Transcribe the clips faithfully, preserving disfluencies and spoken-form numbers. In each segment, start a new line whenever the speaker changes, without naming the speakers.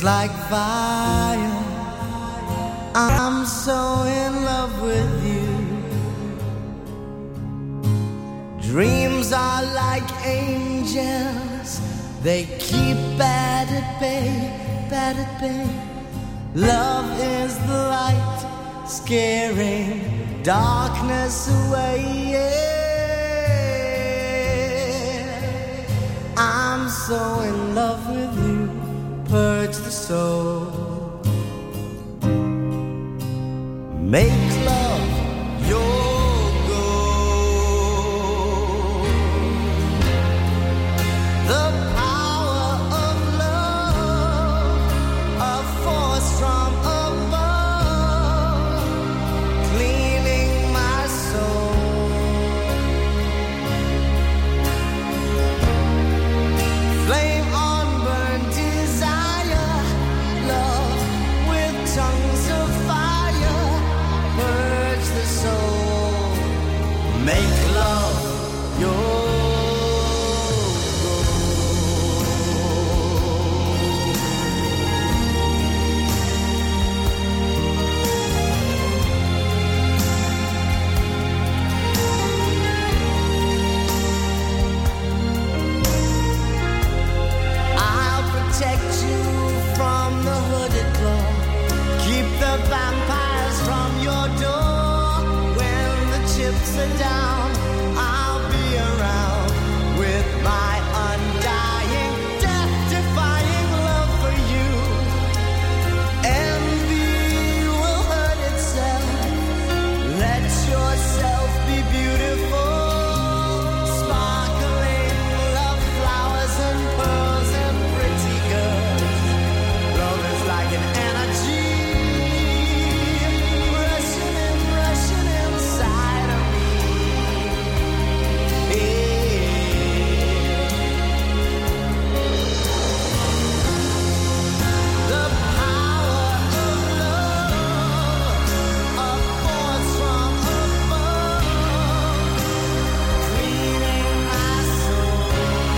like fire. I'm so in love with you. Dreams are like angels, they keep bad at bay, bad at bay. Love is the light, scaring darkness away, yeah. I'm so in love with you, purge the soul. Make love your goal. The power of love, a force from above, cleaning my soul. Flame on burn desire, love with tongues of fire. Purge the soul, make love your I'll protect you from the hooded claw, keep the vampires from your door. When the chips are down, I'll be around with my undying, death-defying love for you. Envy will hurt itself. Let yourself be beautiful. Sparkling love flowers and pearls and pretty girls. Love is like an energy rushing and rushing inside of me. The power of love, a force from above, cleaning my soul.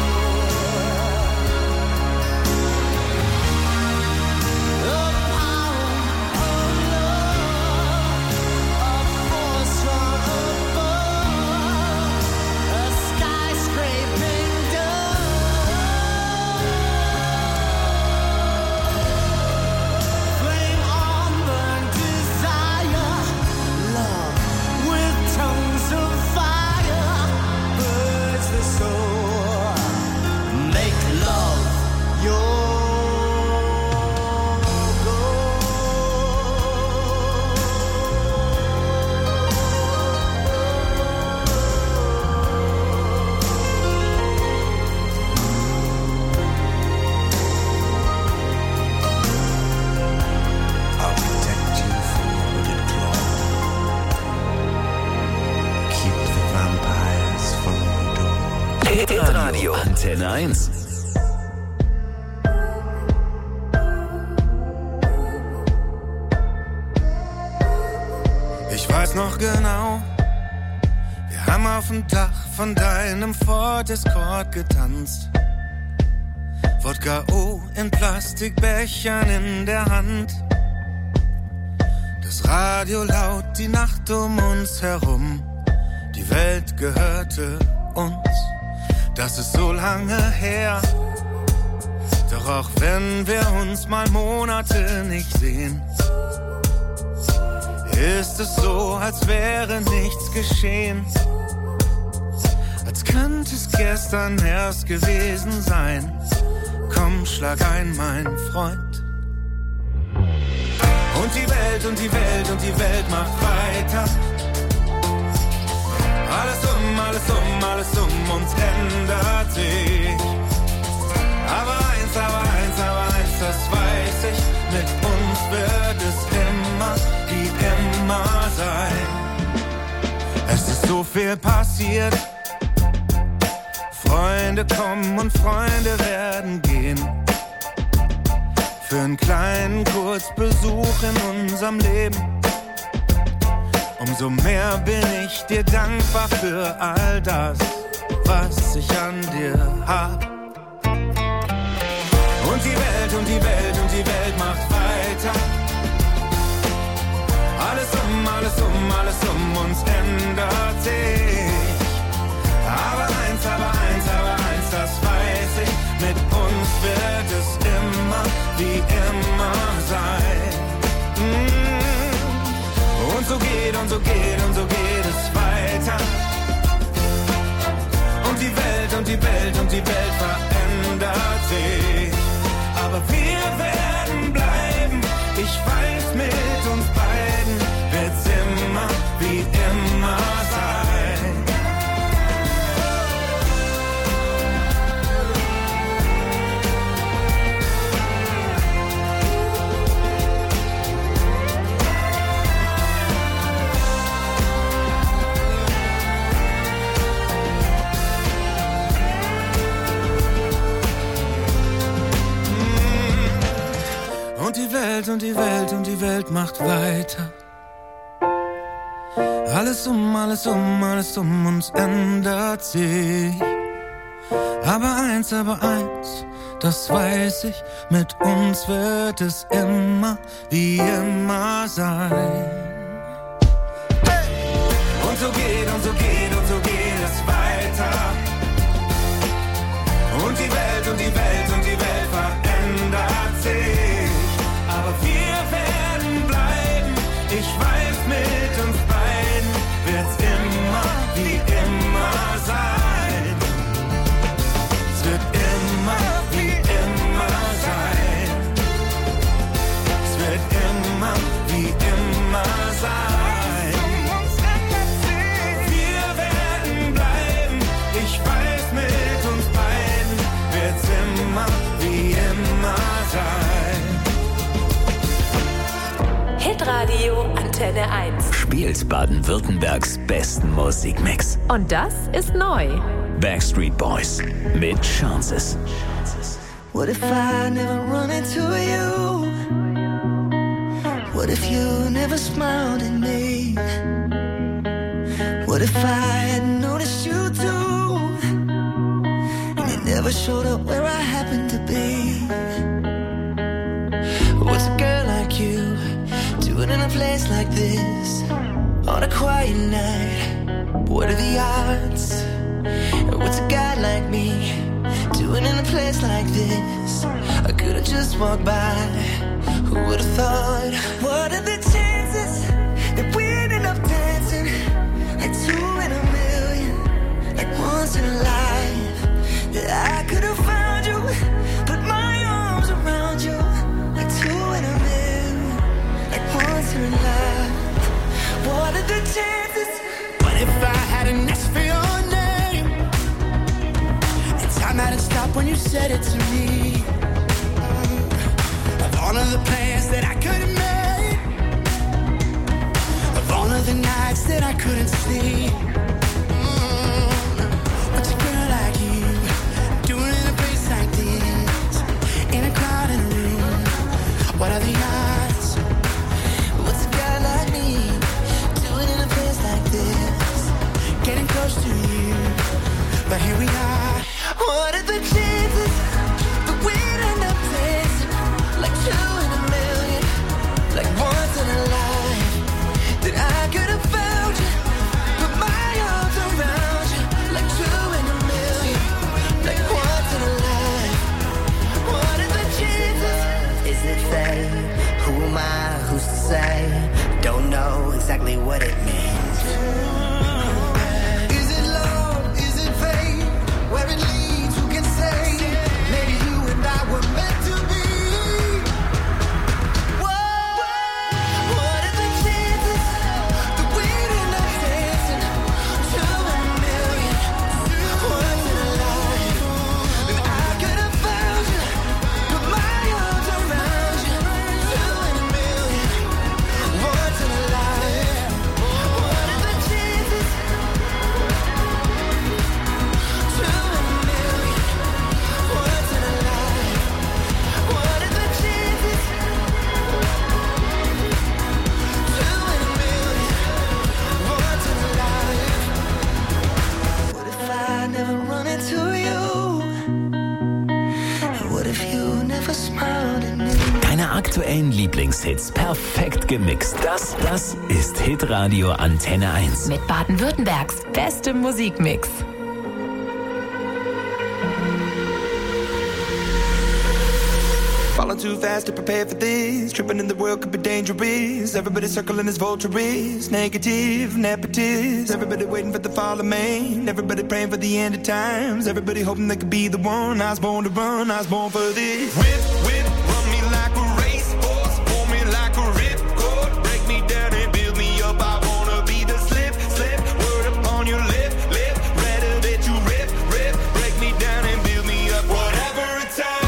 The power of love, a force from above, a skyscraping dove. Flame on burn desire, love with tongues of fire. Purge the soul, make love your I'll protect you from the hooded claw. Keep the vampires from your door.
Hit Radio Antenne eins.
Ich weiß noch genau, wir haben auf dem Dach von deinem Ford Escort getanzt. Wodka O in Plastikbechern in der Hand. Das Radio laut, die Nacht um uns herum. Die Welt gehörte uns, das ist so lange her. Doch auch wenn wir uns mal Monate nicht sehen, ist es so, als wäre nichts geschehen. Als könnte es gestern erst gewesen sein. Komm, schlag ein, mein Freund. Und die Welt, und die Welt, und die Welt macht weiter. Alles um, alles um, alles um uns ändert sich. Aber eins, aber eins, aber eins, das weiß ich. Mit uns wird es immer, wie immer sein. Es ist so viel passiert. Freunde kommen und Freunde werden gehen. Für einen kleinen Kurzbesuch in unserem Leben. Umso mehr bin ich dir dankbar für all das, was ich an dir hab. Und die Welt, Welt und die Welt und die Welt macht weiter. Alles um, alles um, alles um uns ändert sich. Aber eins, aber eins, aber eins, das weiß ich, mit uns wird es immer wie immer sein. Mm. Und so geht, und so geht, und so geht es weiter. Und die Welt, und die Welt, und die Welt verändert sich. Aber wir werden bleiben, ich weiß, mit uns beiden wird's immer wie immer sein. Und die Welt, und die Welt, und die Welt macht weiter. Alles um, alles um, alles um uns ändert sich. Aber eins, aber eins, das weiß ich, mit uns wird es immer wie immer sein. Hey! Und so geht, und so geht, und so geht es weiter. Und die Welt, und die Welt, und die Welt verändert sich. Aber wir werden bleiben, ich weiß, mit uns beiden wird's immer wie immer sein. Es wird immer wie immer sein. Es wird immer wie immer sein. Wir werden bleiben, ich weiß, mit uns beiden wird's immer wie immer sein.
Hitradio Antenne eins.
Spielt Baden-Württembergs besten Musikmix.
Und das ist neu.
Backstreet Boys mit Chances.
What if I never run into you? What if you never smiled at me? What if I had noticed you too, and you never showed up where I happened to be? What's a girl like you doing in a place like this on a quiet night? What are the odds? What's a guy like me doing in a place like this? I could've just walked by. Who would've thought? What are the chances that we ended up dancing like two in a million, like once in a life? That I could've found you, put my arms around you, like two in a million, like once in a life. What are the chances?
What if I hadn't asked for your name? And time hadn't stopped when you said it to me. Of all of the plans that I could have made, of all of the nights that I couldn't sleep. What's a girl like you doing in a place like this, in a crowded room? What are the odds?
What's a guy like me doing in a place like this?
Getting close to you, but here we are.
What are the chances that we'd end up dancing like two in a million, like once in a life? That I could have found you, put
Dance-Hits perfekt gemixt. Das, das ist Hitradio Antenne eins.
Mit Baden-Württembergs bestem Musikmix.
Falling too fast to prepare for this. Tripping in the world could be dangerous. Everybody circling as vultures. Negative, nepotist. Everybody waiting for the fall of man. Everybody praying for the end of times. Everybody hoping they could be the one. I was born to run, I was born for this. Whip, whip, run me like a racehorse. Pull me like a ripcord. Break me down and build me up. I wanna be the slip, slip. Word upon your lip, lip. Rather that you rip, rip. Break me down and build me up. Whatever it takes.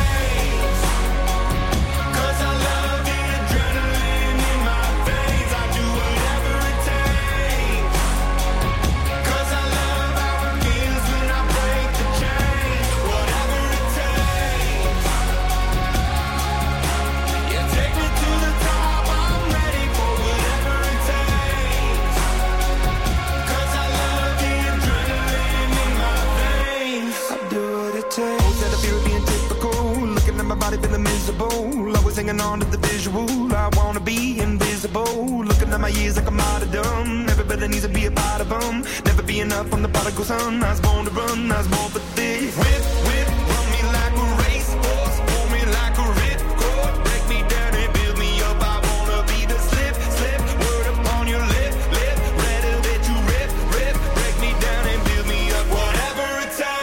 Feeling miserable, always hanging on to the visual. I wanna be invisible. Looking at my years like I'm out of dumb. Everybody needs to be a part of them. Never be enough on the prodigal son. I was born to run, I was born for this. Whip, whip, run me like a racehorse. Pull me like a ripcord. Break me down and build me up. I wanna be the slip, slip. Word upon your lip, lip. Rather that you rip, rip. Break me down and build me up. Whatever it takes.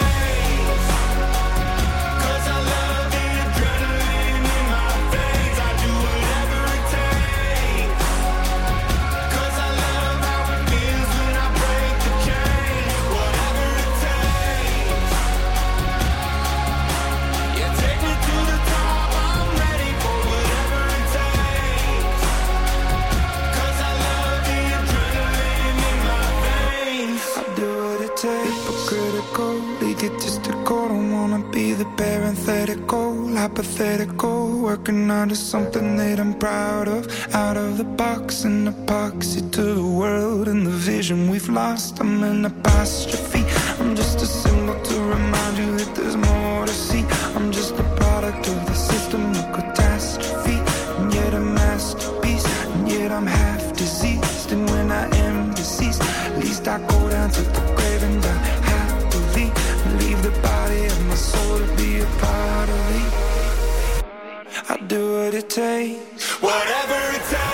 Egotistical, don't wanna be the parenthetical, hypothetical, working on to something that I'm proud of. Out of the box, an epoxy to the world and the vision we've lost. I'm an apostrophe. I'm just a symbol to remind you that there's more to see. I'm just a product of the system of catastrophe, and yet a masterpiece, and yet I'm half diseased. And when I am deceased, at least I go down to the grave and die happily. Leave the body of my soul to be a part of me. I'll do what it takes, whatever it takes.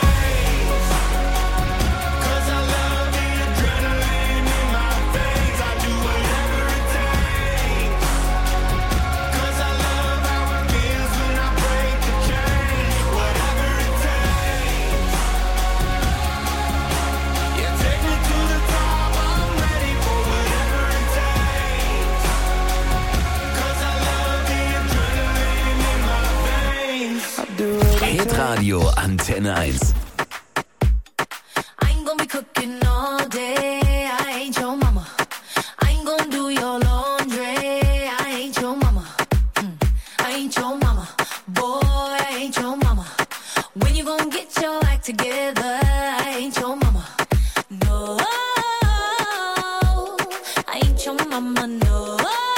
Cause I love the adrenaline in my veins. I do whatever it takes. Cause I love how it feels when I break the chain. Whatever it takes. Yeah, take me to the top. I'm ready for whatever it takes.
Hitradio Antenne eins.
I ain't gonna be cooking all day. I ain't your mama. I ain't gonna do your laundry. I ain't your mama. Mm. I ain't your mama. Boy, I ain't your mama. When you gonna get your act together? I ain't your mama. No, I ain't your mama. No,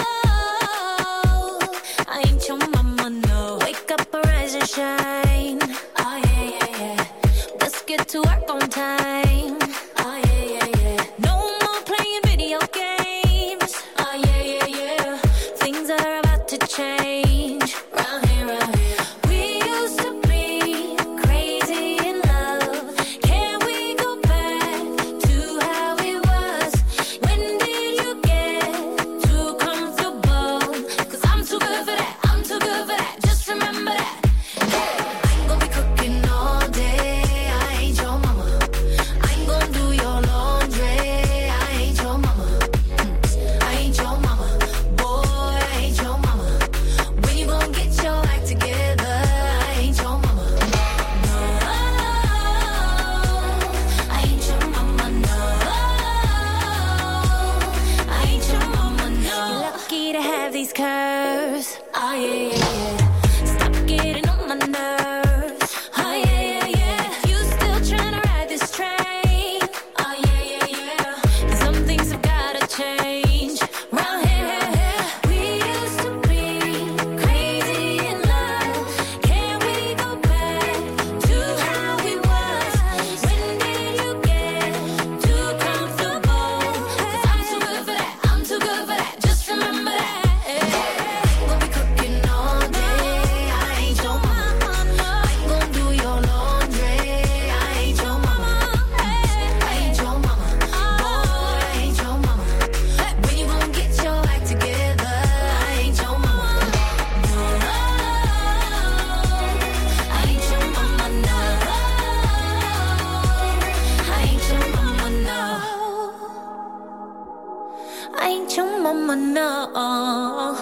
I ain't your mama. No, wake up, arise and shine. Oh yeah, yeah, yeah. Let's get to work on time. Oh yeah, yeah, yeah. No more playing video games. Oh yeah, yeah, yeah. Things are about to change. Round here, round here. We used to be crazy in love. Can we go back to how it was? When did you get too comfortable? Cause I'm too good for that. I'm too good for that. Just remember that. I ain't gonna be cooking all day. I ain't your mama. no.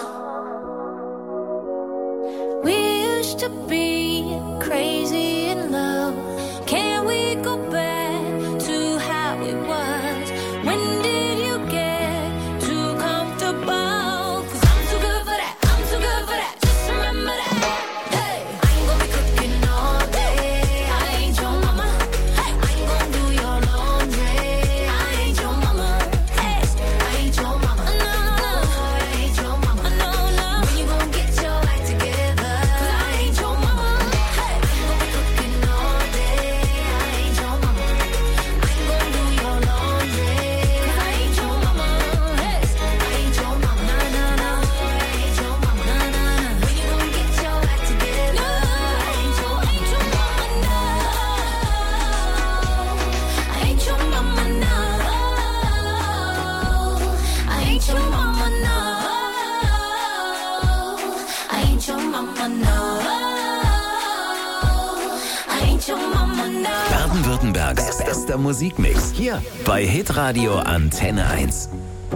We used to be crazy in love. Can we go back to how it was? When did you get too comfortable? 'Cause I'm too good for that, I'm too good for that. Just remember that. Hey, I ain't gonna be cooking all day. I ain't your mama. Hey, I ain't gonna do your laundry. I ain't your mama. Hey, I ain't your mama. No, no, no, I ain't your mama. No, no. When you gonna get your act together? 'Cause I ain't your mama. Hey, I ain't gonna be cooking all day. I ain't your mama. I ain't gonna do your laundry. 'Cause I ain't your mama. Hey, I ain't your mama. No, no, no, I ain't your mama. No, no, no. When you gonna get your act together? I ain't your, ain't your mama. No, I ain't your mama. No, I ain't your mama. No, I ain't your mama. No, I ain't your mama. No.
Baden-Württembergs bester Musikmix. Hier bei Hitradio Antenne eins.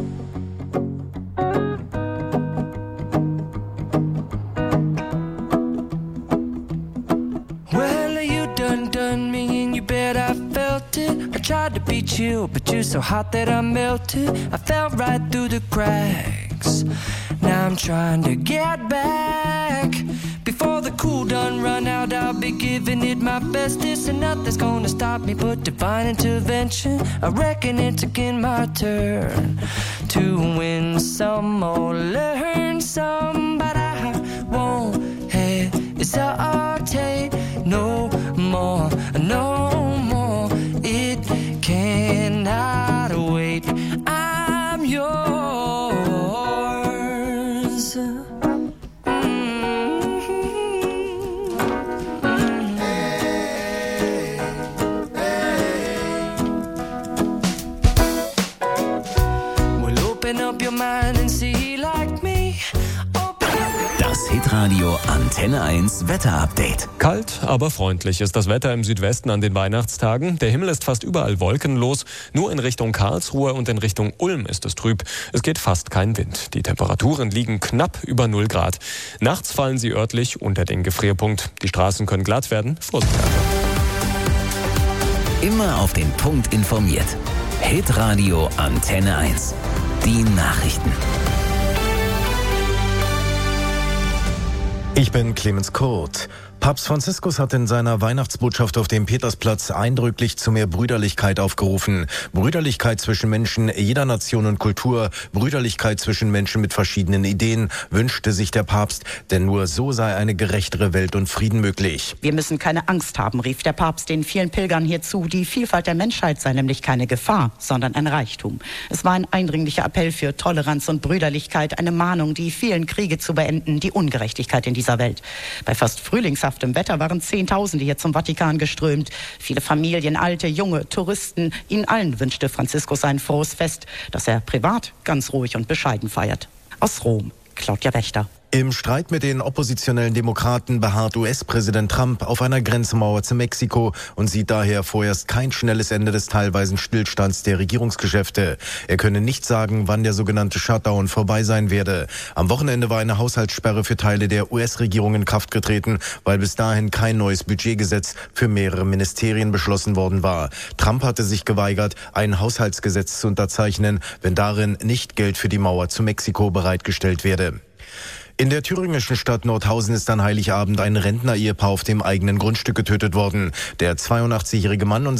Well, you done done me and you bet I felt it. I tried to be chill, but you're so hot that I melted. I fell right through the cracks. Now I'm trying to get back. Before the cool done run out, I'll be giving it my bestest. And nothing's gonna stop me but divine intervention. I reckon it's again my turn to win some or learn some. But I won't hesitate no more, no more. It cannot wait. I'm yours. Well, open up your mind and see like me. Open
Das Hitradio Antenne eins Wetterupdate.
Kalt, aber freundlich ist das Wetter im Südwesten an den Weihnachtstagen. Der Himmel ist fast überall wolkenlos. Nur in Richtung Karlsruhe und in Richtung Ulm ist es trüb. Es geht fast kein Wind. Die Temperaturen liegen knapp über null Grad. Nachts fallen sie örtlich unter den Gefrierpunkt. Die Straßen können glatt werden. Vorsicht einfach.
Immer auf den Punkt informiert. Hitradio Antenne eins. Die Nachrichten.
Ich bin Clemens Kurt. Papst Franziskus hat in seiner Weihnachtsbotschaft auf dem Petersplatz eindrücklich zu mehr Brüderlichkeit aufgerufen. Brüderlichkeit zwischen Menschen jeder Nation und Kultur, Brüderlichkeit zwischen Menschen mit verschiedenen Ideen, wünschte sich der Papst, denn nur so sei eine gerechtere Welt und Frieden möglich.
Wir müssen keine Angst haben, rief der Papst den vielen Pilgern hier zu. Die Vielfalt der Menschheit sei nämlich keine Gefahr, sondern ein Reichtum. Es war ein eindringlicher Appell für Toleranz und Brüderlichkeit, eine Mahnung, die vielen Kriege zu beenden, die Ungerechtigkeit in dieser Welt. Bei fast frühlingshaftem Wetter waren Zehntausende hier zum Vatikan geströmt. Viele Familien, alte, junge, Touristen. Ihnen allen wünschte Franziskus ein frohes Fest, das er privat ganz ruhig und bescheiden feiert. Aus Rom, Claudia Wächter.
Im Streit mit den oppositionellen Demokraten beharrt U S-Präsident Trump auf einer Grenzmauer zu Mexiko und sieht daher vorerst kein schnelles Ende des teilweisen Stillstands der Regierungsgeschäfte. Er könne nicht sagen, wann der sogenannte Shutdown vorbei sein werde. Am Wochenende war eine Haushaltssperre für Teile der U S-Regierung in Kraft getreten, weil bis dahin kein neues Budgetgesetz für mehrere Ministerien beschlossen worden war. Trump hatte sich geweigert, ein Haushaltsgesetz zu unterzeichnen, wenn darin nicht Geld für die Mauer zu Mexiko bereitgestellt werde. In der thüringischen Stadt Nordhausen ist an Heiligabend ein Rentner-Ehepaar auf dem eigenen Grundstück getötet worden. Der zweiundachtzigjährige Mann und